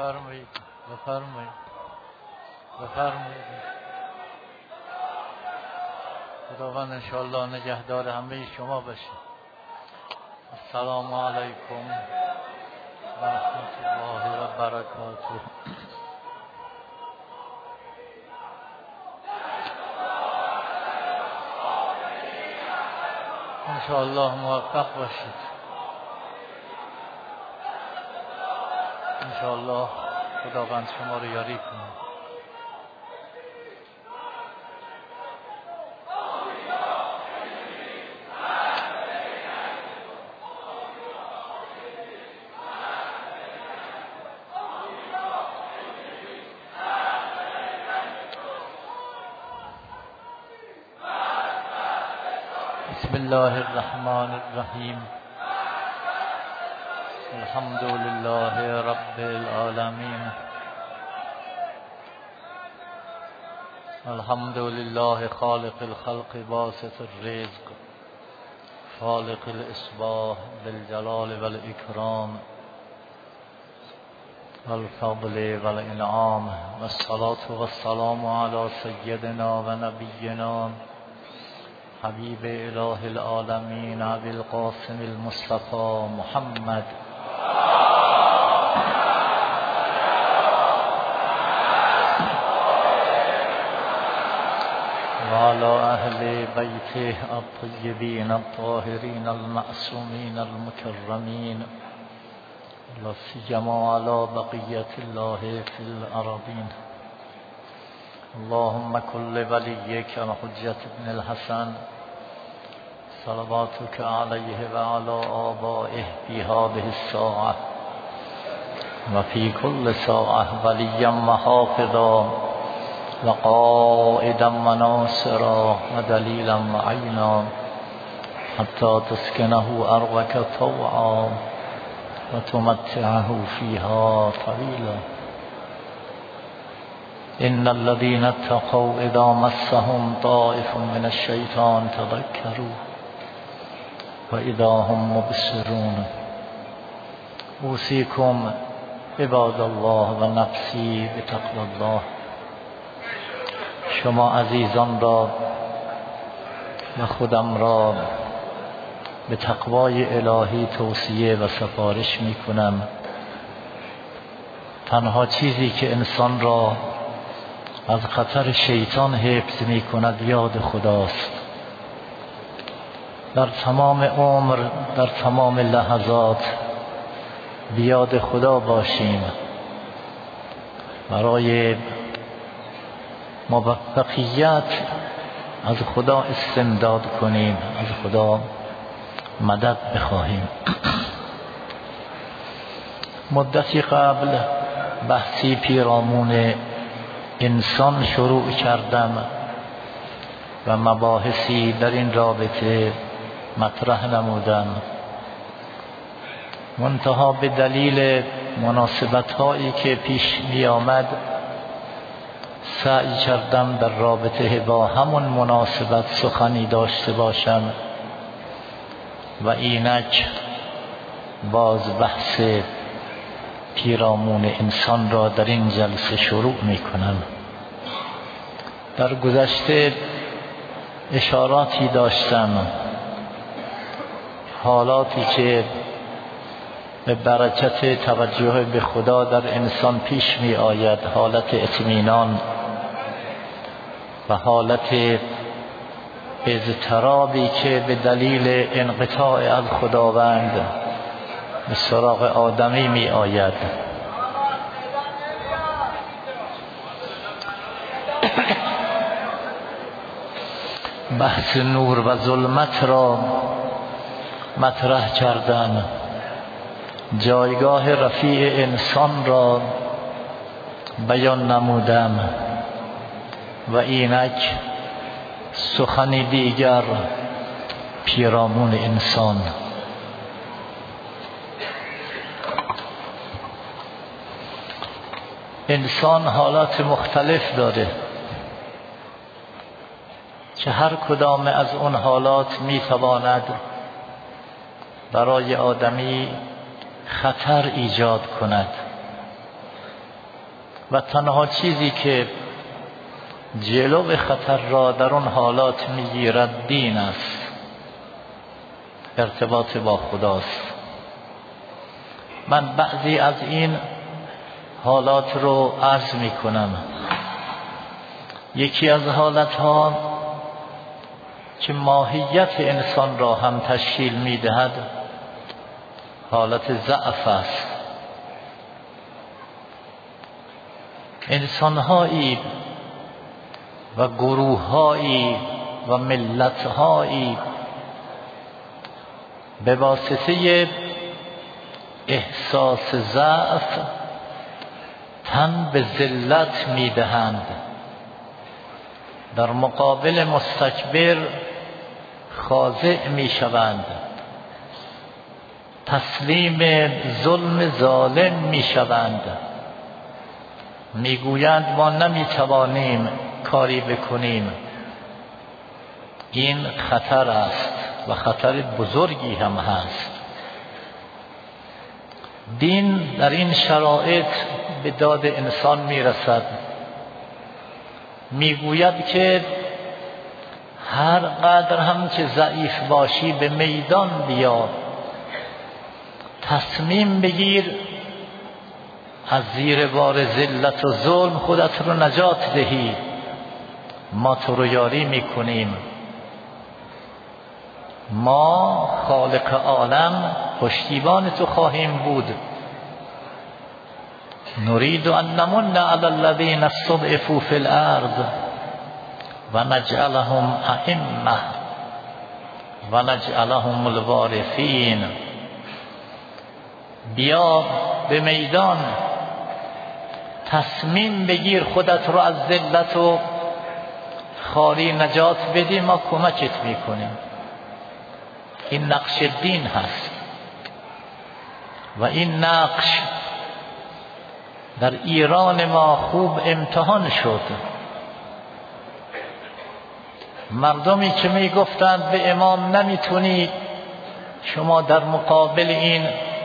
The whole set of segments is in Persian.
بفرمایید. خداوند انشاءالله نگهدار همه شما باشه. السلام علیکم و رحمت الله و برکاته. انشاءالله موفق باشید. انشاءالله خداوند شما رو یاری کنه. بسم الله الرحمن الرحیم. الحمد لله رب العالمین. الحمد لله خالق الخلق باسط الرزق خالق الاصباح بالجلال والاکرام والفضل والانعام والصلاة والسلام على سیدنا و نبینا حبیب اله العالمین ابی القاسم المصطفى محمد وعلى اهل بیته الطیبین الطاهرین المعصومین المکرمین لا سیما على بقیة الله فی الارضین. اللهم كل وليك الحجة بن الحسن صلواتك عليه وعلى آبائه في هذه الساعة وفي كل ساعة وليا وحافظا وقائدا وناصرا ودليلا معينا حتى تسكنه أرضك طوعا وتمتعه فيها طويلا. إن الذين اتقوا إذا مسهم طائف من الشيطان تذكروا وإذا هم مبصرون. أوصيكم عباد الله و نفسی بتقوى الله. شما عزیزان را و خودم را به تقوای الهی توصیه و سفارش می کنم. تنها چیزی که انسان را از خطر شیطان حفظ می کند یاد خداست. در تمام عمر، در تمام لحظات بیاد خدا باشیم. برای موفقیت از خدا استمداد کنیم، از خدا مدد بخواهیم. مدتی قبل بحثی پیرامون انسان شروع کردم و مباحثی در این رابطه مطرح نمودم. منتها به دلیل مناسبت‌هایی که پیش می آمد سعی کردم در رابطه با همون مناسبت سخنی داشته باشم و اینک باز بحث پیرامون انسان را در این جلسه شروع می کنم. در گذشته اشاراتی داشتم، حالاتی که به برکت توجه به خدا در انسان پیش می آید، حالت اطمینان و حالت اضطرابی که به دلیل انقطاع از خداوند به سراغ آدمی می آید. بحث نور و ظلمت را مطرح کردن، جایگاه رفیع انسان را بیان نمودم و اینک سخنی دیگر پیرامون انسان. انسان حالات مختلف داره که هر کدام از اون حالات میتواند برای آدمی خطر ایجاد کند. و تنها چیزی که جلو خطر را در اون حالات میگیرد دین است، ارتباط با خداست. من بعضی از این حالات رو عرض می کنم. یکی از حالتها که ماهیت انسان را هم تشکیل می دهد حالت ضعف است. انسانهایی و گروههایی و ملتهایی به واسطه احساس ضعف تن به ذلت می دهند، در مقابل مستکبر خاضع می شوند، تسلیم ظلم ظالم می شوند، می گویند ما نمی توانیم کاری بکنیم. این خطر است و خطر بزرگی هم هست. دین در این شرایط به داد انسان می رسد، می گوید که هر قدر هم که ضعیف باشی به میدان بیا، تصمیم بگیر از زیر بار ذلت و ظلم خودت رو نجات دهی، ما تو رو یاری می کنیم. ما خالق عالم پشتیبان تو خواهیم بود. نريد ان نمن على الذين استضعفوا في الارض ونجعلهم ائمه ونجعلهم الوارثين. بیا به میدان، تصمیم بگیر خودت رو از ذلت و خواری نجات بدی، ما کمکت میکنیم. این نقش دین هست و این نقش در ایران ما خوب امتحان شد. مردمی که می گفتند به امام نمیتونی شما در مقابل این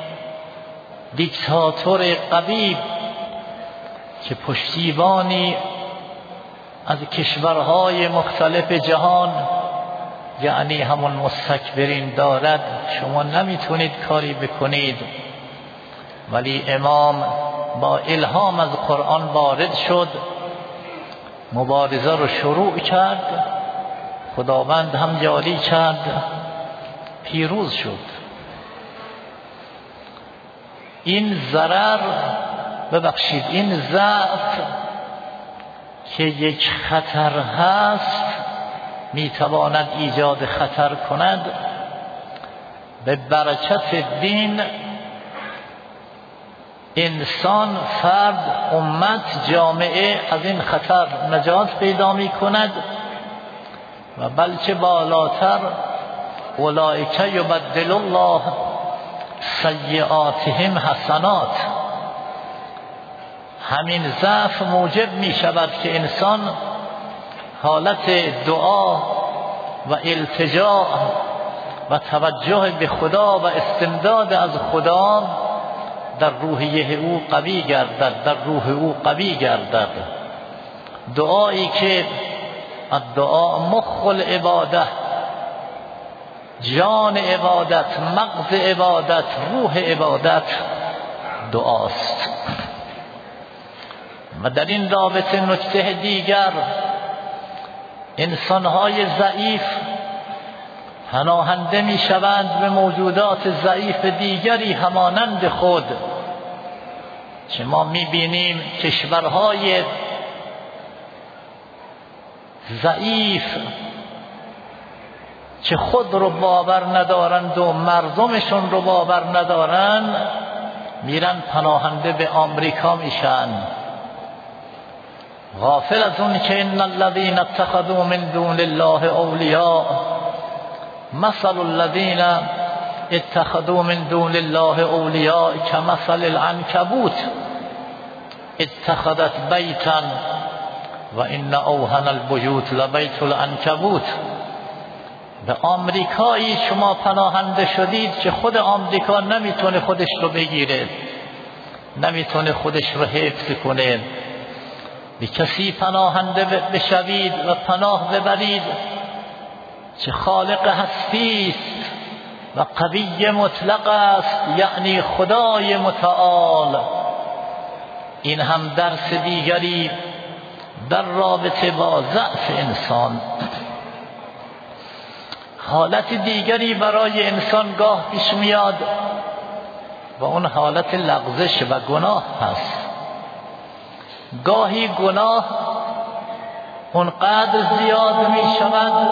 دیکتاتور قوی که پشتیبانی از کشورهای مختلف جهان یعنی همون مستکبرین دارد، شما نمیتونید کاری بکنید. ولی امام با الهام از قرآن وارد شد، مبارزه رو شروع کرد، خداوند هم یاری کرد، پیروز شد. این ضرر، ببخشید، این ضعف که یک خطر هست میتواند ایجاد خطر کند، به برکت دین انسان، فرد، امت، جامعه از این خطر نجات پیدا می کند و بلکه بالاتر اولئک یبدل الله سیئاتهم حسنات. همین ضعف موجب می شود که انسان حالت دعا و التجا و توجه به خدا و استمداد از خدا در روحیه او قوی گردد، در روح او قوی گردد. دعایی که الدعا مخ العباده، جان عبادت، مغز عبادت، روح عبادت دعاست. و در این رابطه نکته دیگر، انسانهای ضعیف پناهنده می شوند به موجودات ضعیف دیگری همانند خود. که ما می بینیم کشورهای ضعیف که خود رو باور ندارند و مردمشون رو باور ندارند، میرن پناهنده به آمریکا میشن، غافل از اون که ان الذين اتخذوا من دون الله اولیاء مثل الذين اتخذوا من دون الله اولیاء كمثل العنکبوت اتخذت بیتا و ان اوهن البیوت لبیت العنکبوت. به آمریکایی شما پناهنده شدید که خود آمریکا نمیتونه خودش رو بگیره، نمیتونه خودش رو حفظ کنه، به کسی پناهنده بشوید و پناه ببرید چه خالق هستی است و قوی مطلق است، یعنی خدای متعال. این هم درس دیگری در رابطه با ضعف انسان. حالت دیگری برای انسان گاه پیش میاد و اون حالت لغزش و گناه هست. گاهی گناه اونقدر زیاد می شود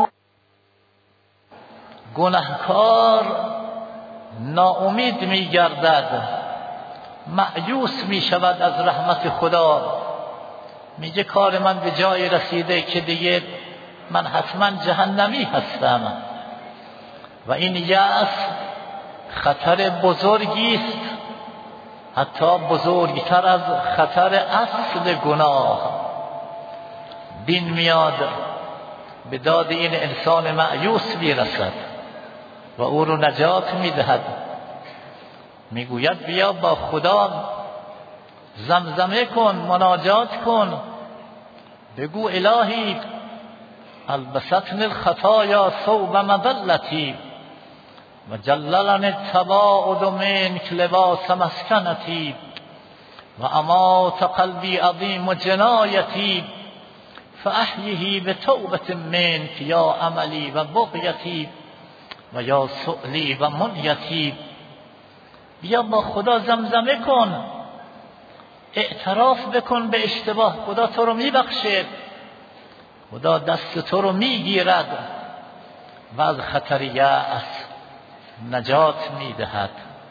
گناهکار ناامید می گردد، مایوس می شود از رحمت خدا، میگه کار من به جای رسیده که دیگه من حتما جهنمی هستم. و این یأس خطر بزرگی است، حتی بزرگتر از خطر اصل گناه. دین میاد به داد این انسان مایوس میرسد و او رو نجات میدهد، میگوید بیا با خدا زمزمه کن، مناجات کن، بگو الهی البستنی الخطایا ثوب مذلتی و جللنی التباعد منک لباس مسکنتی و امات قلبی عظیم جنایتی فاحیه بتوبة منک یا عملی و بغیتی و یا سؤلی و منیتی. بیا با خدا زمزمه کن، اعتراف بکن به اشتباه، خدا تو رو میبخشه، خدا دست تو رو میگیرد و از خطر یأس نجات میدهد.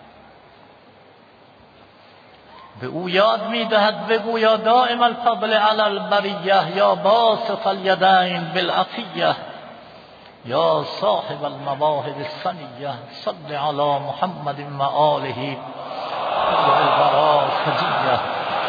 به او یاد میدهد بگو یا دائم الفضل علی البریه یا باسط الیدین بالعطیه یا صاحب المواهب السنیه صل علی محمد و آله و البراء سجیه.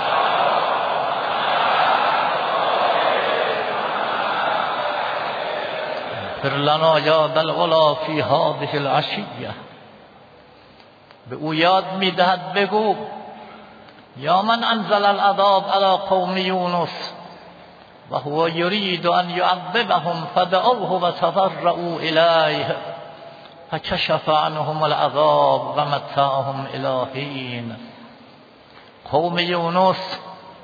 اغفر لنا یا ذا العلا فی هذه العشیه. به او یاد میدهد بگو یا من انزل العذاب علی قوم یونس و هو یرید ان یعذبهم فدعوه و تضرعوا الیه فکشف عنهم العذاب و متعهم الی حین. قوم یونس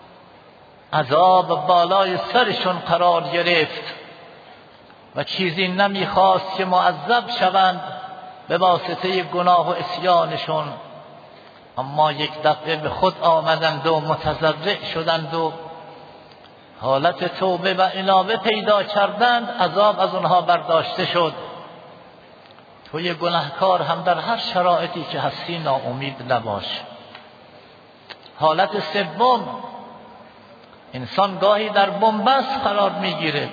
عذاب بالای سرشون قرار گرفت و چیزی نمیخواست که معذب شوند به واسطه گناه و عصیانشون، اما یک دفعه به خود آمدند و متضرع شدند و حالت توبه و انابه پیدا کردند، عذاب از اونها برداشته شد. توی گناهکار هم در هر شرایطی که هستی ناامید نباش. حالت سوم، انسان گاهی در بنبست قرار میگیره،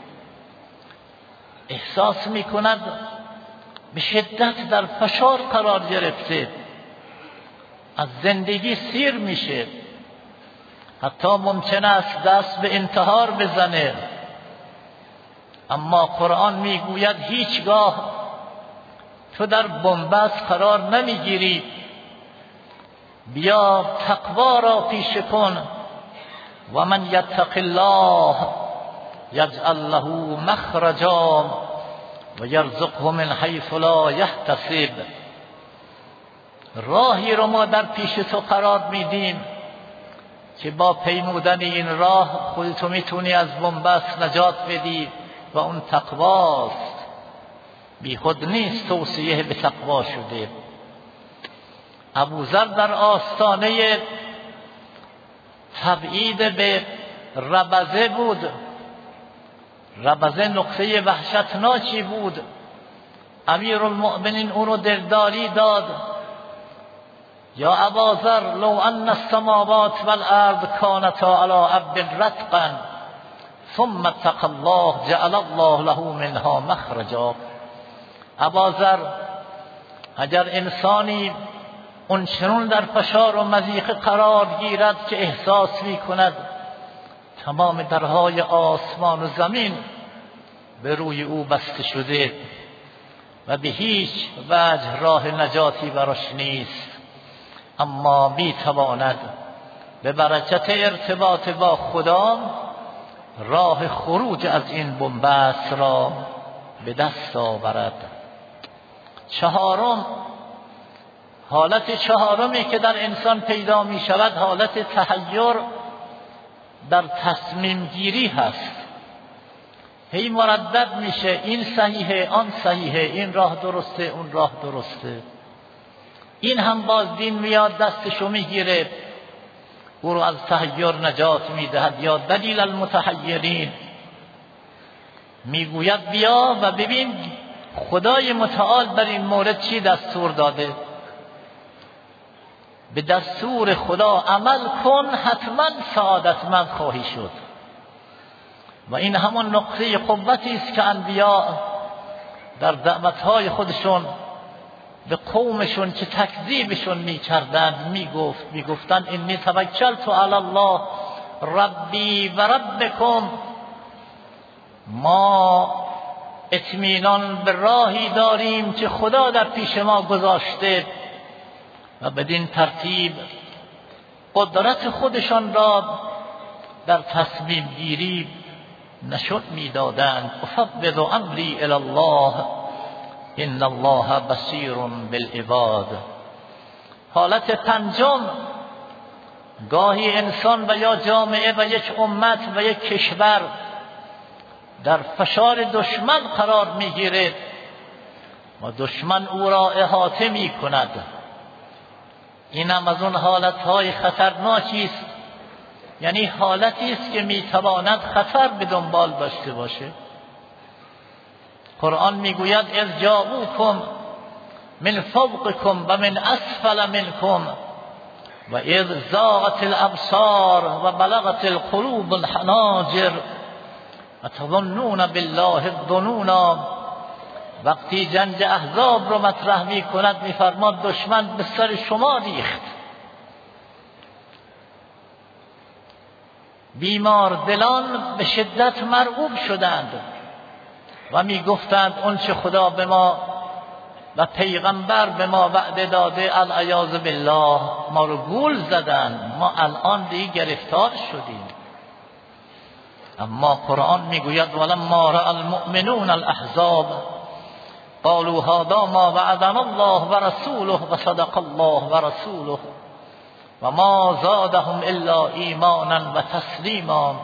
احساس میکند به شدت در فشار قرار گرفته، از زندگی سیر میشه، حتی ممکن است دست به انتحار بزنه. اما قرآن میگوید هیچگاه تو در بنبست قرار نمیگیری، بیا تقوا را پیشه کن. و من یتق الله یجعل له مخرجا و یرزقه من حیث لا یحتسب. راهی رو ما در پیش تو قرار میدیم که با پیمودن این راه خودتو میتونی از بنبست نجات بدی و اون تقواست. بی خود نیست توصیه به تقوا شده. ابوذر در آستانه تبعید به ربزه بود. ربزه نقطه وحشتناکی بود. امیرالمؤمنین او رو دلداری داد. یا اباذر لو ان السماوات والارض كانتا على عبد رتقا ثم اتقى الله جعل الله له منها مخرجا. اباذر، اگر انسانی اونچنان در فشار و مضیقه قرار گیرد که احساس می کند تمام درهای آسمان و زمین به روی او بسته شده و به هیچ وجه راه نجاتی براش نیست، اما می تواند به برکت ارتباط با خدا راه خروج از این بنبست را به دست آورد. چهارم، حالت چهارمی که در انسان پیدا می شود حالت تحیر در تصمیم گیری هست. هی مردد میشه این صحیحه آن صحیحه، این راه درسته اون راه درسته. این هم باز دین میاد دستشو میگیره، او رو از تحیر نجات میدهد. یا دلیل المتحیرین، میگوید بیا و ببین خدای متعال در این مورد چی دستور داده. به دستور خدا عمل کن حتما سعادتمند خواهی شد. و این همون نقطه قوتی است که انبیا در دعوتهای خودشون به قومشون که تکذیبشون میکردند میگفتند انی توکلت علی الله ربی و ربکم، ما اطمینان به راهی داریم که خدا در پیش ما گذاشته. و بدین ترتیب قدرت خودشان را در تصمیم گیری نشون میدادند. افوض امری الی الله ان الله بصیر بالعباد. حالت پنجم، گاهی انسان و یا جامعه و یک امت و یک کشور در فشار دشمن قرار میگیرد و دشمن او را احاطه میکند. اینم از اون حالتهای خطرناکی است، یعنی حالتی است که میتواند خطر به دنبال داشته باشه. قرآن میگوید اذ جاءوکم من فوقکم و من اسفل منکم و اذ زاغت الابصار و بلغت القلوب الحناجر و تظنون بالله الظنونا. وقتی جنگ احزاب رو مطرح می کند میفرماد دشمن به سر شما ریخت. بیمار دلان به شدت مرعوب شدند و می گفتند اون چه خدا به ما و پیغمبر به ما وعده داده العیاذ بالله ما رو گول زدند، ما الان دیگه گرفتار شدیم. اما قرآن میگوید ولما رأى المؤمنون الاحزاب قالوا هذا ما وعدنا الله ورسوله وصدق الله ورسوله وما زادهم الا ایمانا و تسلیما.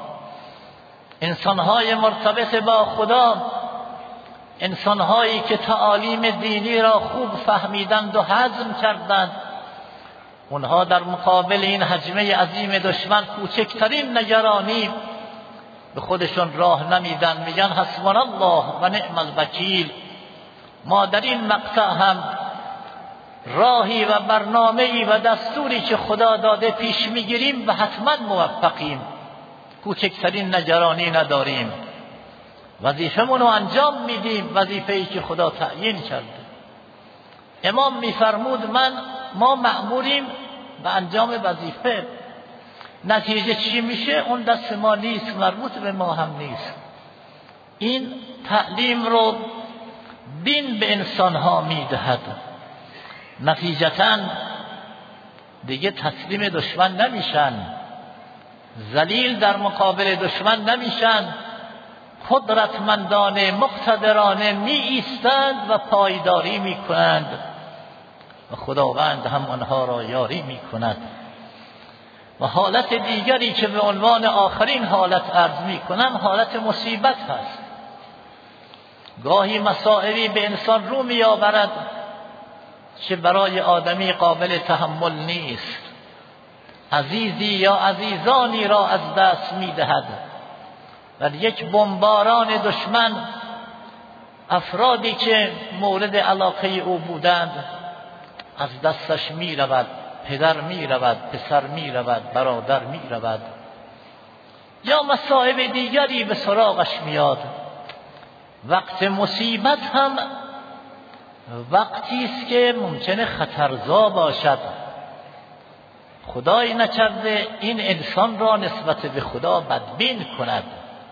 انسانهای مرتبط با خدا، انسانهایی که تعالیم دینی را خوب فهمیدند و هضم کردند، اونها در مقابل این هجمه عظیم دشمن کوچکترین نگرانی به خودشون راه نمیدن. میگن حسبنا الله و نعم الوکیل. ما در این مقطع هم راهی و برنامه‌ای و دستوری که خدا داده پیش میگیریم و حتما موفقیم، کوچکترین نگرانی نداریم، وظیفه‌مون رو انجام میدیم، وظیفه‌ای که خدا تعیین کرده. امام میفرمود ما مأموریم به انجام وظیفه، نتیجه چی میشه اون دست ما نیست، مربوط به ما هم نیست. این تعلیم رو دین به انسانها میدهد. نتیجتاً دیگه تسلیم دشمن نمیشن، ذلیل در مقابل دشمن نمیشن، قدرتمندانه مقتدرانه می ایستند و پایداری می کنند و خداوند هم آنها را یاری می کند. و حالت دیگری که به عنوان آخرین حالت عرض می کنم حالت مصیبت هست. گاهی مسائلی به انسان رو می آورد که برای آدمی قابل تحمل نیست، عزیزی یا عزیزانی را از دست می دهد. در یک بمباران دشمن افرادی که مورد علاقه او بودند از دستش می رود، پدر می رود، پسر می رود، برادر می رود. یا مصائب دیگری به سراغش میاد. وقت مصیبت هم وقتی است که ممکنه خطرزا باشد. خدای نکرده این انسان را نسبت به خدا بدبین کند،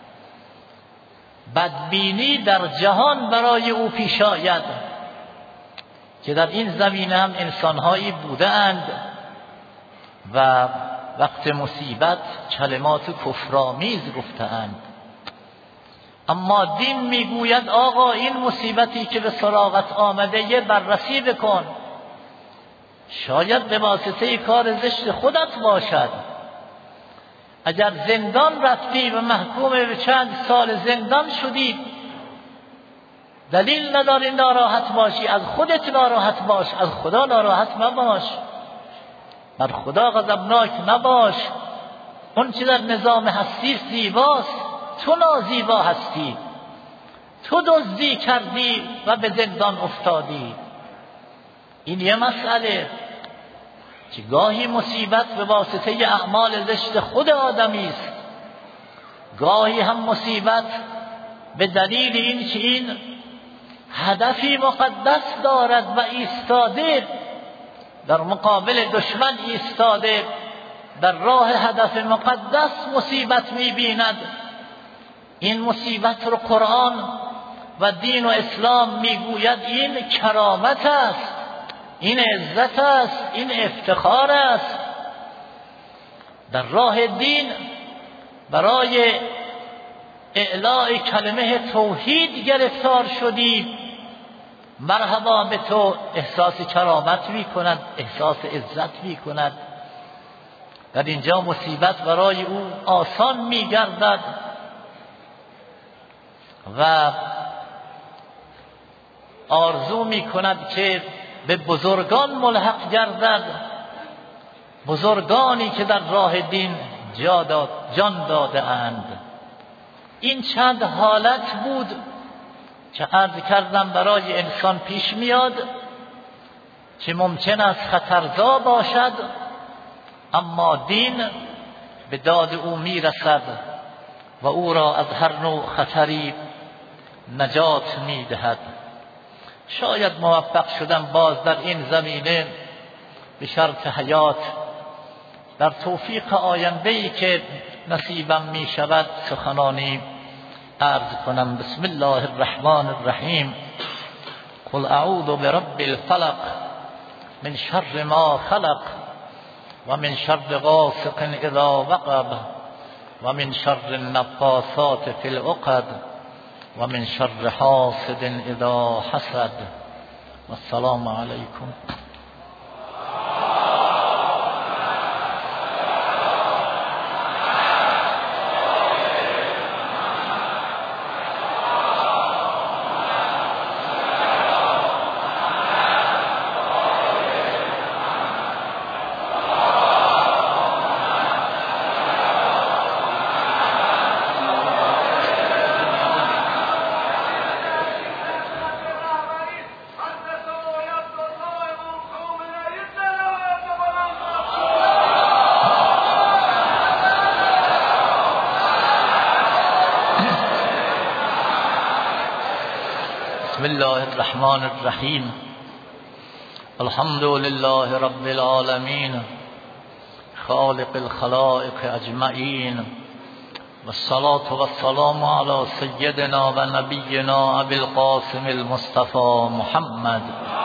بدبینی در جهان برای او پیش آید که در این زمینه هم انسانهایی بودند و وقت مصیبت کلمات کفرآمیز گفتند. اما دین میگوید آقا این مصیبتی که به سراغت آمده یه بررسی بکن، شاید به واسطه کار زشت خودت باشد. اگر زندان رفتی و محکوم به چند سال زندان شدی، دلیل نداری ناراحت باشی. از خودت ناراحت باش، از خدا ناراحت مباش، بر خدا غضبناک نباش. اون چه در نظام هستی زیباست، تو نازیبا هستی، تو دزدی کردی و به زندان افتادی. این یه مسئله که گاهی مصیبت به واسطه اعمال زشت خود آدمی است، گاهی هم مصیبت به دلیل این که این هدفی مقدس دارد و ایستاده در مقابل دشمن، ایستاده در راه هدف مقدس مصیبت می‌بیند. این مصیبت رو قرآن و دین و اسلام میگوید این کرامت است، این عزت است، این افتخار است. در راه دین برای اعلاء کلمه توحید گرفتار شدی، مرحبا به تو، احساس کرامت می کند، احساس عزت می کند. در اینجا مصیبت برای او آسان می گردد و آرزو می کند که به بزرگان ملحق گردد، بزرگانی که در راه دین جان داده اند. این چند حالت بود که عرض کردم برای انسان پیش میاد که ممکن است خطرزا باشد، اما دین به داد او میرسد و او را از هر نوع خطری نجات میدهد. شاید موفق شدم باز در این زمینه به شرط حیات در توفیق آینده‌ای که نصیبم می شود سخنانی عرض کنم. بسم الله الرحمن الرحیم. قل اعوذ برب الفلق من شر ما خلق و من شر غاسق اذا وقب و من شر النفاثات فی العقد و من شر حاسد اذا حسد. والسلام علیکم. بسم الله الرحمن الرحیم. الحمد لله رب العالمین خالق الخلائق اجمعین والصلاة والسلام على سیدنا و نبینا ابی القاسم المصطفى محمد.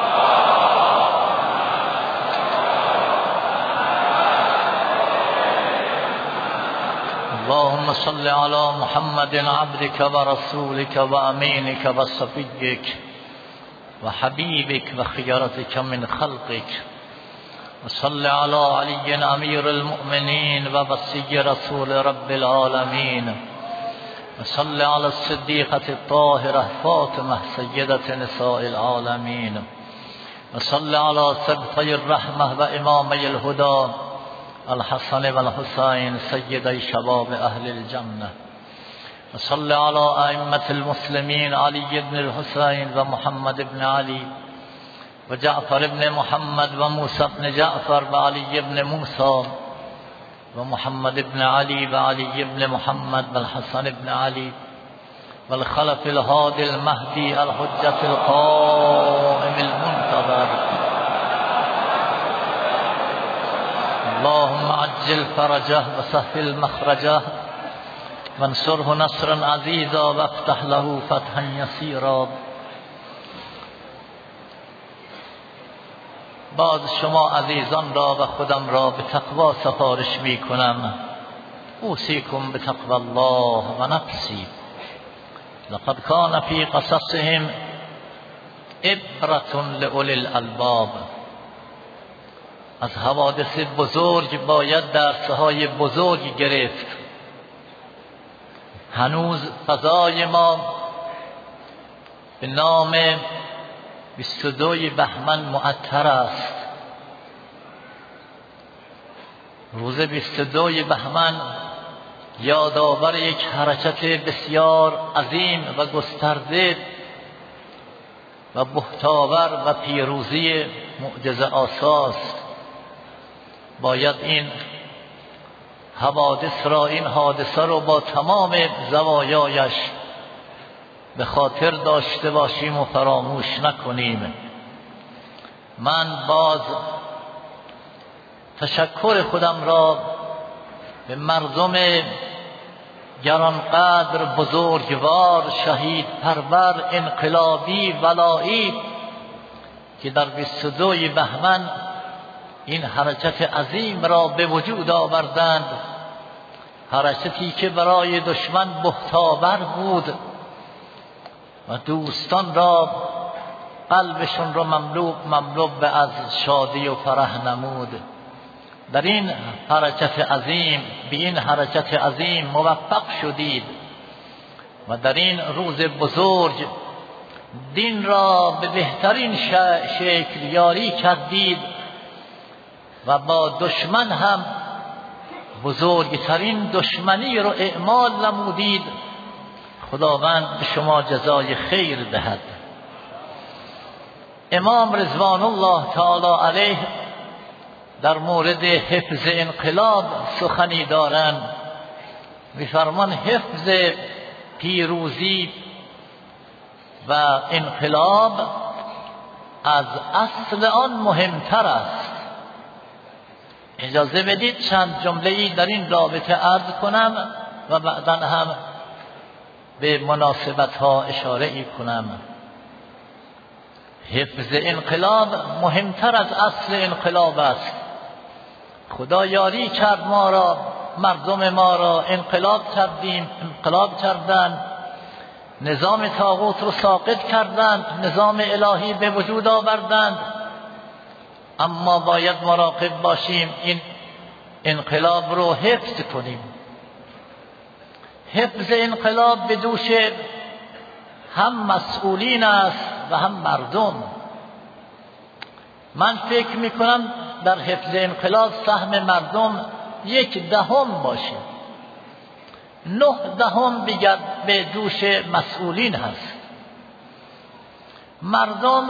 اللهم صل على محمد عبدك ورسولك وأمينك وصفيك وحبيبك وخيرتك من خلقك، وصل على علي أمير المؤمنين ووصي رسول رب العالمين، وصل على الصديقة الطاهرة فاطمة سيدة نساء العالمين، وصل على سبطي الرحمة وإمامي الهدى الحسن والحسين سيدي شباب أهل الجنة، وصل على أئمة المسلمين علي بن الحسين ومحمد بن علي وجعفر بن محمد وموسى بن جعفر وعلي بن موسى ومحمد بن علي وعلي بن محمد والحسن بن علي والخلف الهادي المهدي الحجة القائم المنتظر. اللهم عجل فرجه وسهل مخرجه وانصره نصرا عزيزا وافتح له فتحا يسيرا. باز شما عزیزان را و خودم را به تقوا سفارش می کنم. اوصیکم بتقوی الله و نفسی لقد کان فی قصصهم عبرة لأولی الالباب. از حوادث بزرگ باید درسهای بزرگ گرفت. هنوز فضای ما به نام 22 بهمن معطر است. روز 22 بهمن یادآور یک حرکت بسیار عظیم و گسترده و بهتاور و پیروزی معجزه آساست. باید این حوادث را، این حادثه را با تمام زوایایش به خاطر داشته باشیم و فراموش نکنیم. من باز تشکر خودم را به مردم گرانقدر، بزرگوار، شهید پرور، انقلابی، ولایی که در 22 بهمن این حرکت عظیم را به وجود آوردند. حرکتی که برای دشمن بهتاور بود و دوستان را قلبشون را مملو به از شادی و فرح نمود. در این حرکت عظیم، به این حرکت عظیم موفق شدید و در این روز بزرگ دین را به بهترین شکل یاری کردید و با دشمن هم بزرگترین دشمنی رو اعمال نمودید. خداوند به شما جزای خیر دهد. امام رضوان الله تعالی علیه در مورد حفظ انقلاب سخنی دارند. می‌فرمان حفظ پیروزی و انقلاب از اصل آن مهمتر است. اجازه بدید چند جمله‌ای در این رابطه عرض کنم و بعداً هم به مناسبت‌ها اشاره کنم. حفظ انقلاب مهمتر از اصل انقلاب است. خدا یاری کرد ما را، مردم ما را انقلاب کردند، نظام طاغوت رو ساقط کردند، نظام الهی به وجود آوردند. اما باید مراقب باشیم این انقلاب رو حفظ کنیم. حفظ انقلاب به دوش هم مسئولین است و هم مردم. من فکر میکنم در حفظ انقلاب سهم مردم 1/10 باشه، 9/10 به دوش مسئولین هست. مردم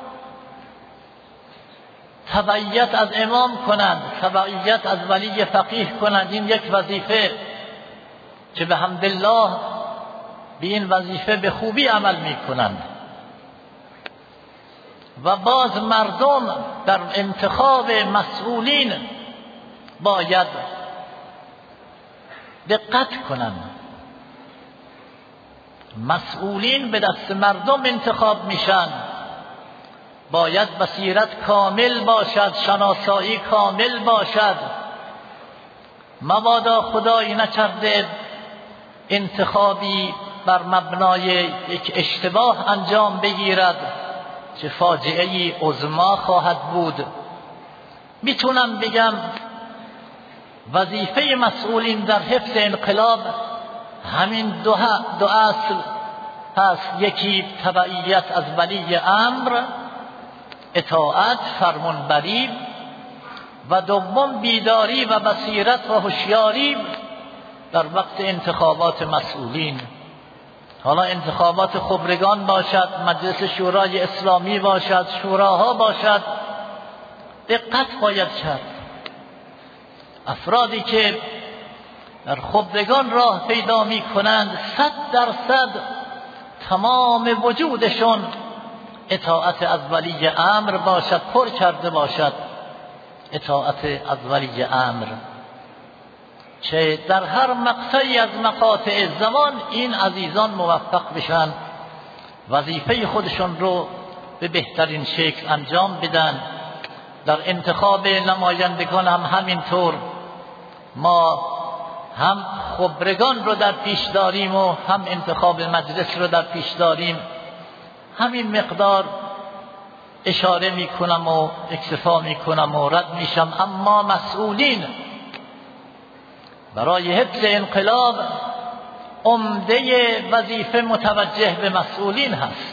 تبعیت از امام کنند، تبعیت از ولی فقیه کنند. این یک وظیفه که به حمدالله به این وظیفه به خوبی عمل می کنند. و باز مردم در انتخاب مسئولین باید دقت کنند. مسئولین به دست مردم انتخاب میشن، باید بصیرت کامل باشد، شناسایی کامل باشد. مبادا خدایی نکرده انتخابی بر مبنای یک اشتباه انجام بگیرد که فاجعه‌ای عظما خواهد بود. میتونم بگم وظیفه مسئولین در حفظ انقلاب همین دو اصل هست. یکی تبعیت از ولی امر، اطاعت، فرمانبری، و دوم بیداری و بصیرت و هوشیاری در وقت انتخابات مسئولین. حالا انتخابات خبرگان باشد، مجلس شورای اسلامی باشد، شوراها باشد، دقت باید کرد. افرادی که در خبرگان راه پیدا می کنند 100% تمام وجودشون اطاعت از ولی امر باشد، پر کرده باشد اطاعت از ولی امر، چه در هر مقطعی از مقاطع زمان این عزیزان موفق بشن وظیفه خودشون رو به بهترین شکل انجام بدن در انتخاب نمایندگان هم همینطور ما هم خبرگان رو در پیش داریم و هم انتخاب مجلس رو در پیش داریم. همین مقدار اشاره میکنم و اکتفا میکنم و رد میشم. اما مسئولین برای حفظ انقلاب عمده وظیفه متوجه به مسئولین هست.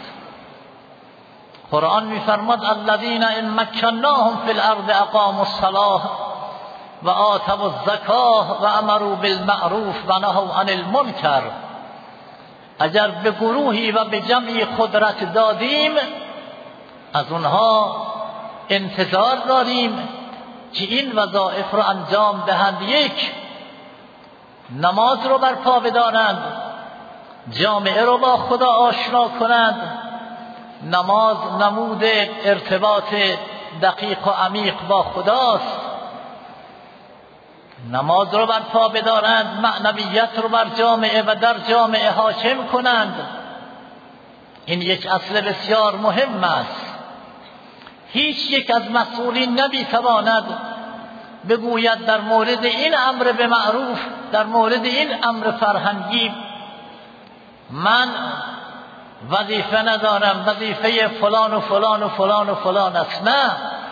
قرآن میفرماد الذین ان مکناهم فی الارض اقاموا الصلاة و آتوا الزکاة و امروا بالمعروف و نهوا عن المنکر. اگر به گروهی و به جمعی قدرت دادیم از اونها انتظار داریم که این وظایف رو انجام دهند. یک، نماز رو برپا بدارند، جامعه رو با خدا آشنا کنند. نماز نمود ارتباط دقیق و عمیق با خداست. نماز رو برپا بدارند، معنویت رو بر جامعه و در جامعه حاکم کنند. این یک اصل بسیار مهم است. هیچ یک از مسئولین نمیتواند بگوید در مورد این امر به معروف، در مورد این امر فرهنگی من وظیفه ندارم، وظیفه فلان و فلان و فلان و فلان است. نه،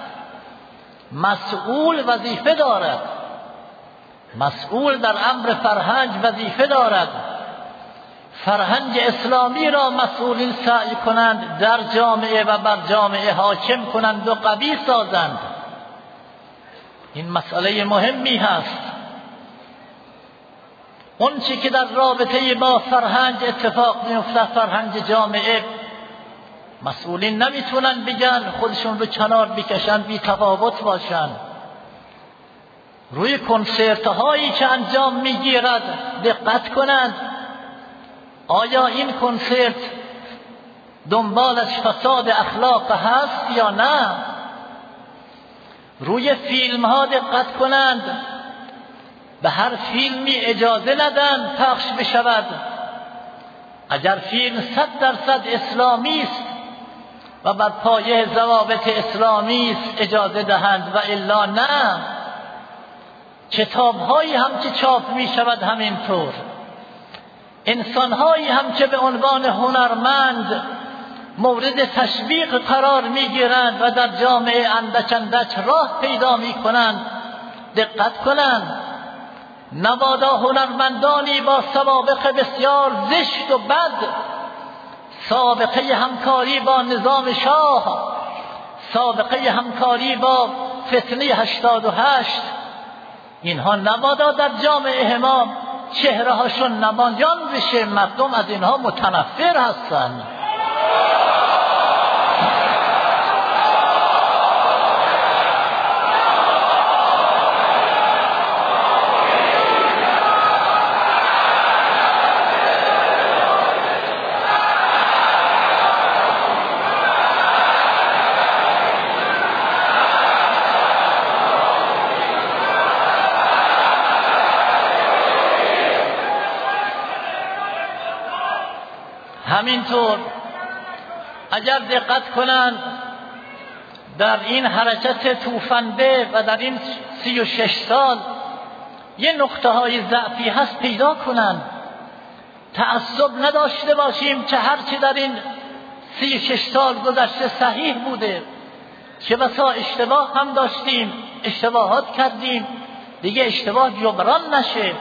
مسئول وظیفه دارد. مسئول در امر فرهنگ وظیفه دارد. فرهنگ اسلامی را مسئولین سعی کنند در جامعه و بر جامعه حاکم کنند و قوی سازند. این مسئله مهمی هست. اون چی که در رابطه با فرهنگ اتفاق میفته، فرهنگ جامعه، مسئولین نمیتونن بگن خودشون رو کنار بکشن، بی تفاوت باشن. روی کنسرت هایی که انجام میگیرد دقت کنند. آیا این کنسرت دنبالش فساد اخلاق هست یا نه؟ روی فیلم ها دقت کنند. به هر فیلمی اجازه ندن پخش بشود. اگر فیلم 100% اسلامی است و بر پایه ضوابط اسلامی است اجازه دهند و الا نه. کتاب هایی هم که چاپ می شود همینطور. انسان هایی هم که به عنوان هنرمند مورد تشویق قرار می گیرند و در جامعه اندک اندک راه پیدا می کنند. دقت کنند. نبادا هنرمندانی با سوابق بسیار زشت و بد، سابقه همکاری با نظام شاه، سابقه همکاری با فتنه 88، اینها نبادا در جامعه ما چهره هاشون نمایان بشه. مردم از اینها متنفر هستند. همینطور اگر دقت کنند در این حرکت توفنده و در این 36 سال یه نقطه های ضعفی هست پیدا کنند. تعصب نداشته باشیم که هرچی در این 36 سال گذشته صحیح بوده، چه بسا اشتباه هم داشتیم، اشتباهات کردیم، دیگه اشتباه جبران نشه.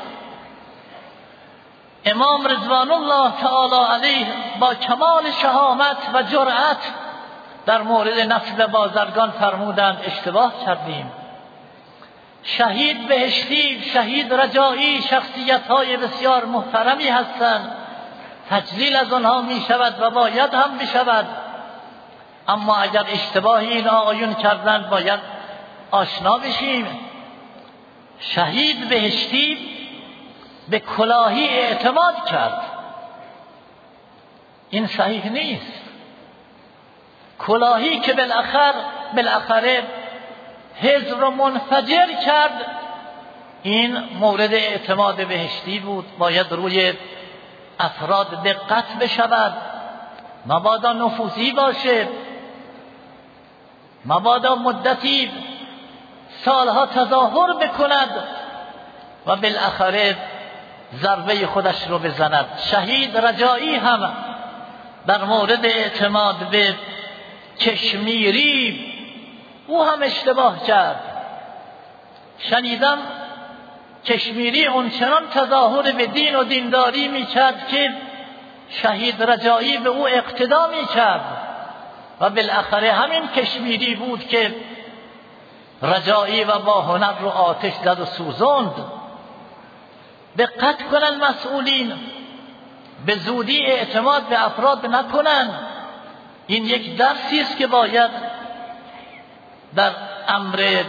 امام رضوان الله تعالی علیه با کمال شهامت و جرأت در مورد نسل بازرگان فرمودند اشتباه کردیم. شهید بهشتی، شهید رجایی شخصیت‌های بسیار محترمی هستند، تجلیل از آنها می شود و باید هم بشود. اما اگر اشتباهی این آقایون کردند باید آشنا بشیم. شهید بهشتی به کلاهی اعتماد کرد، این صحیح نیست. کلاهی که بالاخره حزب رو منفجر کرد، این مورد اعتماد بهشتی بود. باید روی افراد دقت بشود، مبادا نفوذی باشه، مبادا مدتی سالها تظاهر بکند و بالاخره ضربه خودش رو بزند. شهید رجایی هم در مورد اعتماد به کشمیری او هم اشتباه کرد. شنیدم کشمیری اونچنان تظاهر به دین و دینداری میکرد که شهید رجایی به او اقتدا میکرد و بالاخره همین کشمیری بود که رجایی و با هنر رو آتش زد و سوزاند. دقت کنن مسئولین، به زودی اعتماد به افراد نکنن. این یک درسی است که باید در امر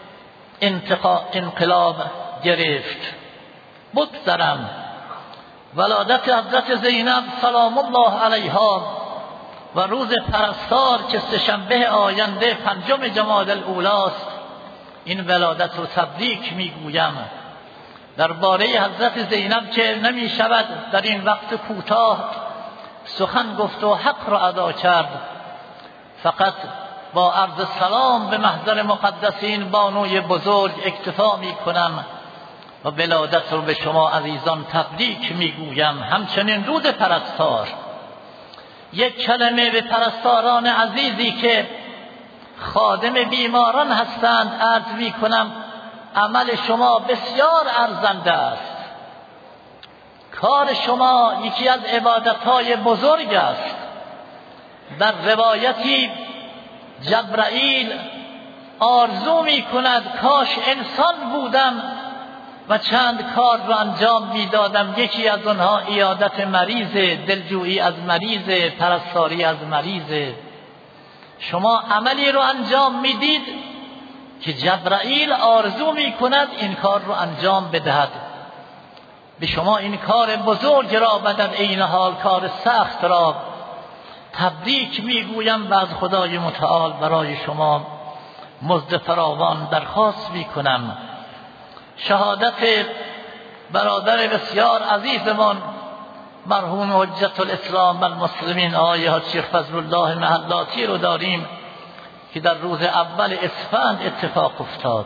انقلاب گرفت. بگذرم ولادت حضرت زینب سلام الله علیها و روز پرستار که سه‌شنبه آینده 5 جمادی الاولی است، این ولادت رو تبریک میگویم. درباره حضرت زینب که نمی شود در این وقت کوتاه سخن گفت و حق را ادا کرد، فقط با عرض سلام به محضر مقدسین بانوی بزرگ اکتفا می کنم و ولادت رو به شما عزیزان تبریک می گویم. همچنین روز پرستار، یک کلمه به پرستاران عزیزی که خادم بیماران هستند عرض می کنم. عمل شما بسیار ارزنده است. کار شما یکی از عبادتهای بزرگ است. در روایتی جبرائیل آرزو می کند کاش انسان بودم و چند کار رو انجام می دادم. یکی از آنها عیادت مریض، دلجویی از مریض، پرستاری از مریض. شما عملی رو انجام می دید که جبرائیل آرزو می کند این کار رو انجام بدهد. به شما این کار بزرگ را و در عین حال کار سخت را تبریک میگویم و از خدای متعال برای شما مزد فراوان درخواست میکنم. شهادت برادر بسیار عزیزمان مرحوم حجت الاسلام والمسلمین آقای حاج شیخ فضل الله محلاتی رو داریم که در روز اول اسفند اتفاق افتاد.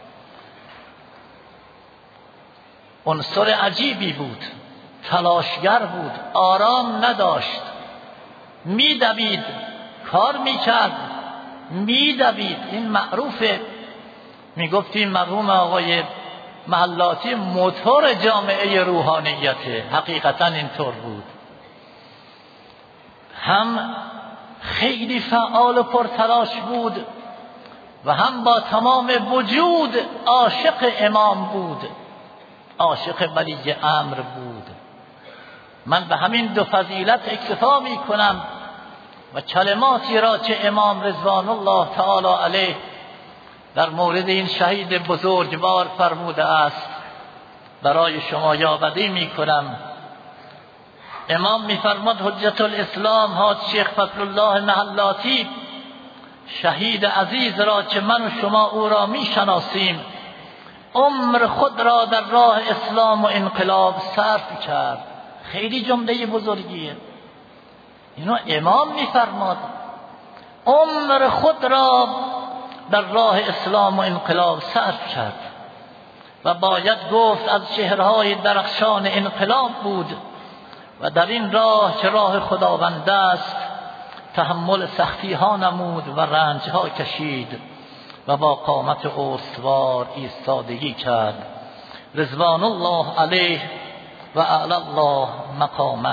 عنصر عجیبی بود، تلاشگر بود، آرام نداشت، میدوید، کار میکرد، میدوید. این معروفه. میگفتیم مرحوم آقای محلاتی موتور جامعه روحانیته. حقیقتا اینطور بود. هم خیلی فعال و پرتلاش بود و هم با تمام وجود عاشق امام بود، عاشق ولی امر بود. من به همین دو فضیلت اکتفا می کنم و کلماتی را که امام رضوان الله تعالی علیه در مورد این شهید بزرگوار فرموده است برای شما یاوری می کنم. امام می فرماد حجت الاسلام حاج شیخ فضل الله محلاتی شهید عزیز را که من و شما او را می شناسیم عمر خود را در راه اسلام و انقلاب صرف کرد. خیلی جمله بزرگیه. اینو امام می فرماد. عمر خود را در راه اسلام و انقلاب صرف کرد و باید گفت از چهرهای درخشان انقلاب بود و در این راه که راه خداوند است تحمل سختی ها نمود و رنج ها کشید و با قامت استوار ایستادگی کرد. رضوان الله علیه و اعلی الله مقامه.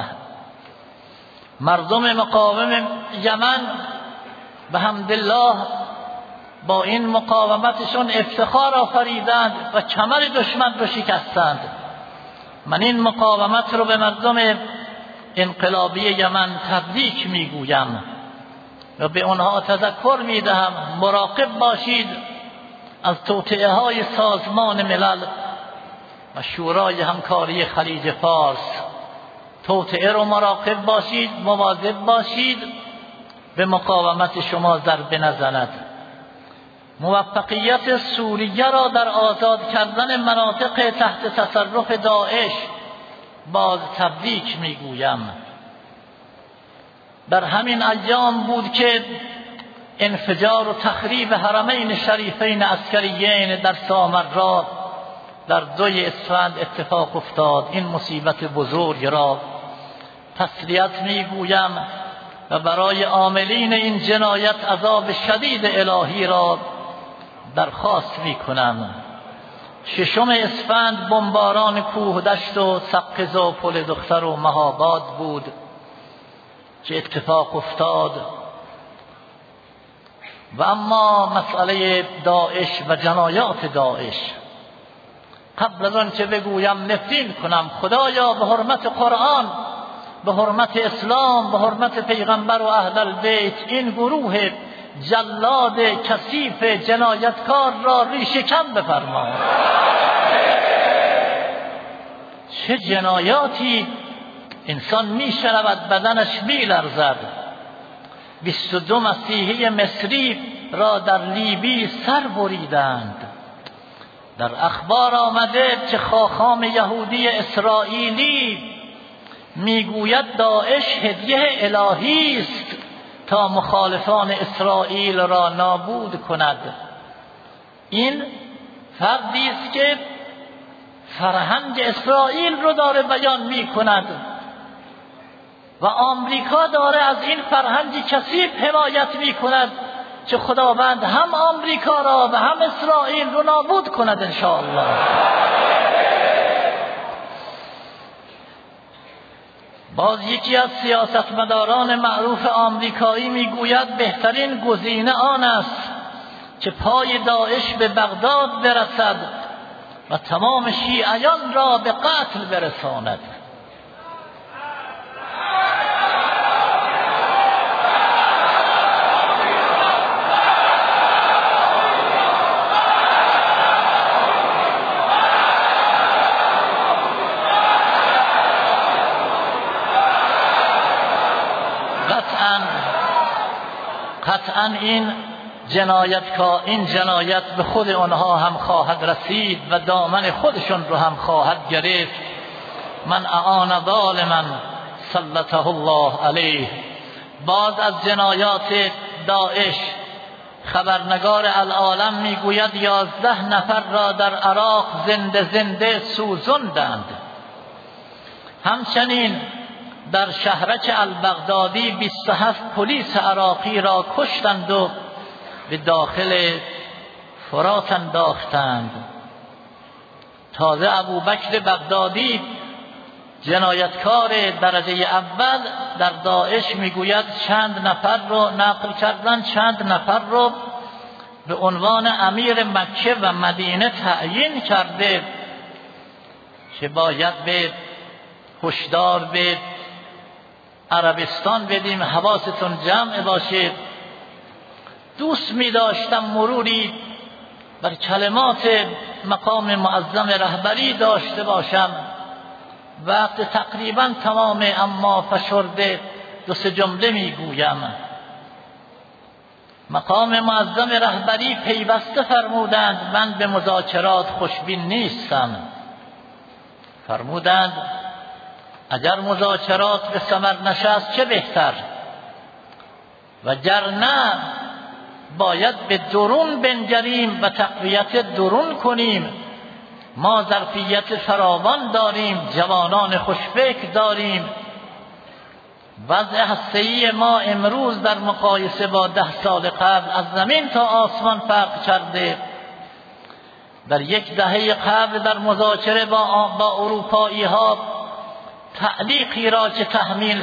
مردم مقاوم یمن به حمدالله با این مقاومتشون افتخار آفریدند و کمر دشمن رو شکستند. من این مقاومت رو به مردم انقلابی یمن تبریک میگویم و به آنها تذکر میدهم مراقب باشید از توطئه های سازمان ملل و شورای همکاری خلیج فارس. توطئه رو مراقب باشید، مواظب باشید به مقاومت شما ضربه نزند. موفقیت سوریه را در آزاد کردن مناطق تحت تصرف داعش باز تبریک میگویم. در همین ایام بود که انفجار و تخریب حرمین شریفین عسکریین در سامرا در 2 اسفند اتفاق افتاد. این مصیبت بزرگ را تسلیت میگویم و برای عاملین این جنایت عذاب شدید الهی را درخواست میکنم. 6 اسفند بمباران کوه دشت و سقز و پل دختر و مهاباد بود که اتفاق افتاد. و اما مسئله داعش و جنایات داعش، قبل از آن که بگویم نفرین کنم، خدایا به حرمت قرآن، به حرمت اسلام، به حرمت پیغمبر و اهل البیت، این گروه جلاد کثیف جنایتکار را ریشه کن بفرما. چه جنایاتی انسان میشنود بدنش میلرزد. 22 مسیحی مصری را در لیبی سر بریدند. در اخبار آمده که خاخام یهودی اسرائیلی میگوید داعش هدیه الهی است تا مخالفان اسرائیل را نابود کند. این فردی است که فرهنگ اسرائیل رو داره بیان میکند و آمریکا داره از این فرهنگ کثیف حمایت میکند که خداوند هم آمریکا را و هم اسرائیل رو نابود کند انشاءالله. باز یکی از سیاستمداران معروف آمریکایی میگوید بهترین گزینه آن است که پای داعش به بغداد برسد و تمام شیعیان را به قتل برساند. قطعا این جنایت به خود آنها هم خواهد رسید و دامن خودشون رو هم خواهد گرفت. من اعان ظالما سلطه الله علیه. باز از جنایات داعش خبرنگار العالم میگوید 11 نفر را در عراق زنده سوزاندند. همچنین در شهرک البغدادی 27 پلیس عراقی را کشتند و به داخل فرات انداختند. تازه ابوبکر بغدادی جنایتکار درجه اول در داعش میگوید چند نفر رو نقل کردن، چند نفر رو به عنوان امیر مکه و مدینه تعیین کرده که باید به هشدار به عربستان بدیم، حواستون جمع باشه. دوست می داشتم مروری بر کلمات مقام معظم رهبری داشته باشم، وقت تقریبا تمام، اما فشرده 2-3 جمله می گویم. مقام معظم رهبری پیوسته فرمودند من به مذاکرات خوشبین نیستم. فرمودند اگر مذاکرات به ثمر نشست چه بهتر، و گر نه باید به درون بنگریم و تقویت درون کنیم. ما ظرفیت فراوان داریم، جوانان خوشفکر داریم. وضع هسته‌ای ما امروز در مقایسه با 10 سال قبل از زمین تا آسمان فرق کرده. در 1 دهه قبل در مذاکره با اروپایی ها تعلیقی را که تحمیل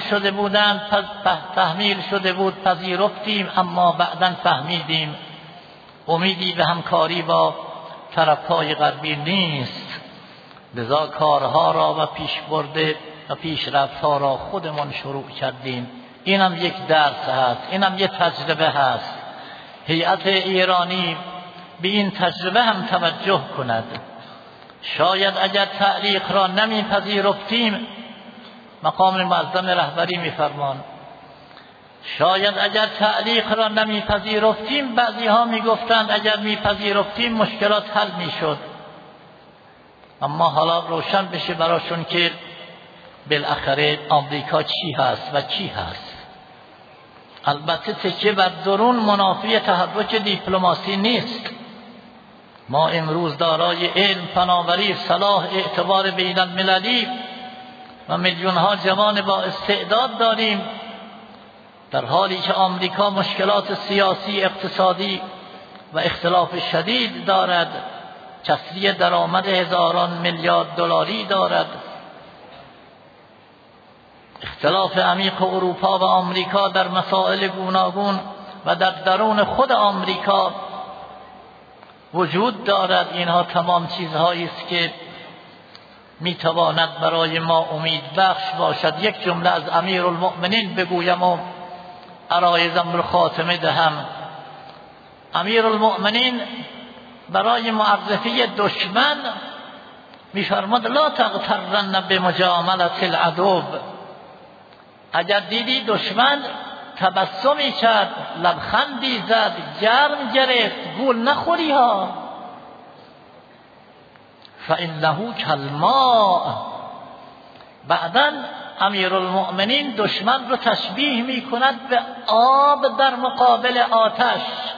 شده بود پذیرفتیم، اما بعداً فهمیدیم امیدی به همکاری با طرفهای غربی نیست. لذا کارها را و پیشبرد و پیشرفتها را خودمان شروع کردیم. اینم یک درس هست، اینم یک تجربه هست. هیئت ایرانی به این تجربه هم توجه کند. شاید اگر تعلیق را نمیپذیرفتیم، مقام معظم رهبری میفرمان شاید اگر تعلیق را نمیپذیرفتیم، بعضی ها میگفتند اگر میپذیرفتیم مشکلات حل میشد. اما حالا روشن بشه براشون که بالاخره آمریکا چی هست و چی هست. البته تکیه بر درون منافی تحرک دیپلماسی نیست. ما امروز دارای علم، فناوری، صلاح، اعتبار بین المللی و میلیون ها جوان با استعداد داریم، در حالی که آمریکا مشکلات سیاسی، اقتصادی و اختلاف شدید دارد، کسری درآمد هزاران میلیارد دلاری دارد. اختلاف عمیق اروپا و آمریکا در مسائل گوناگون و در درون خود آمریکا وجود دارد. اینها تمام چیزهایی است که میتواند برای ما امید بخش باشد. یک جمله از امیرالمؤمنین بگویم و عرایضم رو خاتمه دهم. امیرالمؤمنین برای معرفی دشمن میفرماد لا تغترن بمجاملة العدو. اگر دیدی دشمن تبسمی کرد، لبخندی زد، گرم گرفت، گول نخوری ها. فإنه کالماء. بعداً امیرالمؤمنین دشمن رو تشبیه می کند به آب در مقابل آتش.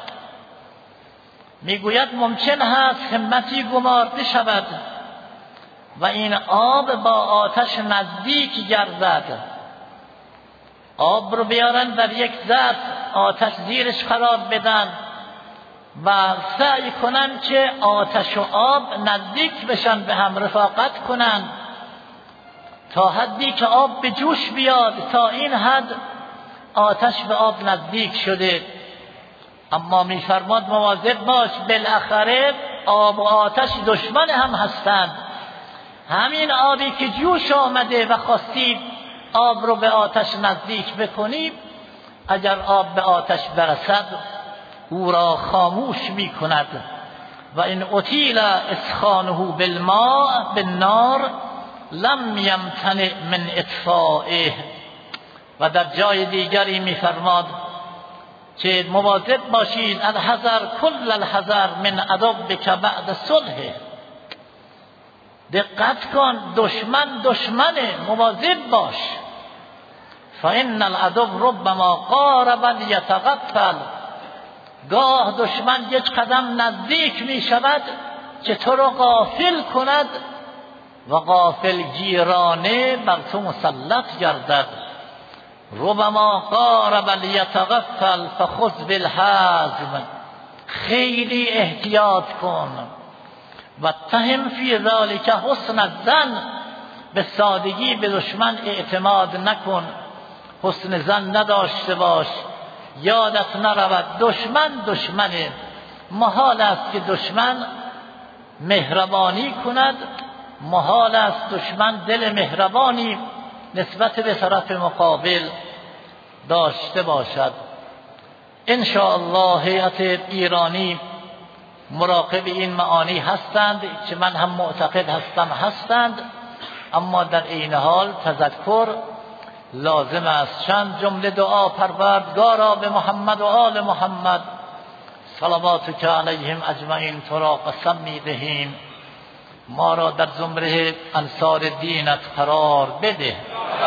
میگوید ممکن هست همتی گمارده شود و این آب با آتش نزدیک گردد. آب رو بیارن در یک ظرف، آتش زیرش قرار بدن و سعی کنن که آتش و آب نزدیک بشن، به هم رفاقت کنن تا حدی که آب به جوش بیاد. تا این حد آتش به آب نزدیک شده. اما میفرماد مواظب باش، بالاخره آب و آتش دشمن هم هستند. همین آبی که جوش آمده و خواستید آب رو به آتش نزدیک بکنید، اگر آب به آتش برسد او را خاموش می کند. و این اطیل اسخانه بالماء بالنار لم یمتنع من اطفائه. و در جای دیگری میفرماد که مواظب باشید، الحذر کل الحذر من عدوک بعد صلح. دقت کن، دشمنه، مواظب باش. فإن العدو ربما قارب لیتغفل. گاه دشمن یک قدم نزدیک می شود که تو را غافل کند و غافل گیرانه بر تو مسلط گردد. ربما قارب لیتغفل فخذ بالحزم. خیلی احتیاط کن. و اتهم فی ذلک حسن الظن. به سادگی به دشمن اعتماد نکن، حسن ظن نداشته باش. یادت نرود دشمنه. محال است که دشمن مهربانی کند، محال است دشمن دل مهربانی نسبت به طرف مقابل داشته باشد. انشاءالله هیئت ایرانی مراقب این معانی هستند که من هم معتقد هستند، اما در این حال تذکر لازم است. چند جمله دعا پروردگارا به محمد و آل محمد صلواتک علیهم اجمعین تو را قسم می دهیم ما را در زمره انصار دینت قرار بده،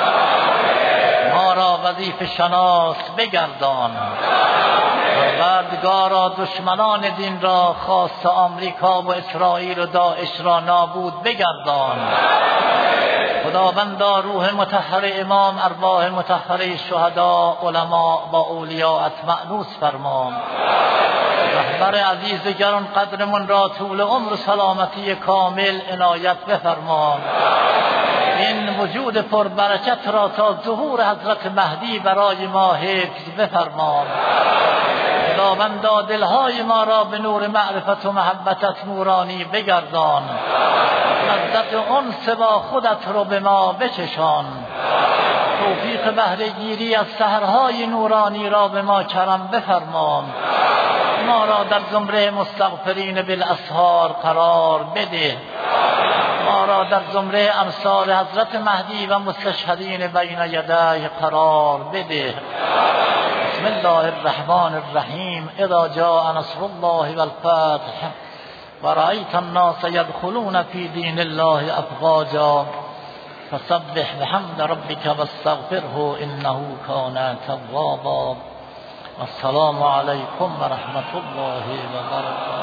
ما را وظیفه شناس بگردان. پروردگارا دشمنان دین را خاص آمریکا و اسرائیل و داعش را نابود بگردان. خداوندا روح مطهر امام، ارواح مطهره شهدا، علما با اولیاءت مأنوس فرما. رهبر عزیز گران قدرمون را طول عمر و سلامتی کامل عنایت بفرما. این وجود پربرکت را تا ظهور حضرت مهدی برای ما حفظ بفرما. خداوندا دلهای ما را به نور معرفت و محبتت نورانی بگردان. لذت انس با خودت رو به ما بچشان. توفیق بهره گیری از سحرهای نورانی را به ما کرم بفرما. ما را در زمره مستغفرین بالاسحار قرار بده. ما را در زمره انصار حضرت مهدی و مستشهدین بین یدیه قرار بده. بسم الله الرحمن الرحیم. اذا جاء نصر الله والفتح ورأيت الناس يدخلون في دين الله أفواجا فسبح بحمد ربك واستغفره إنه كان توابا. السلام علیکم و رحمت الله و برکاته.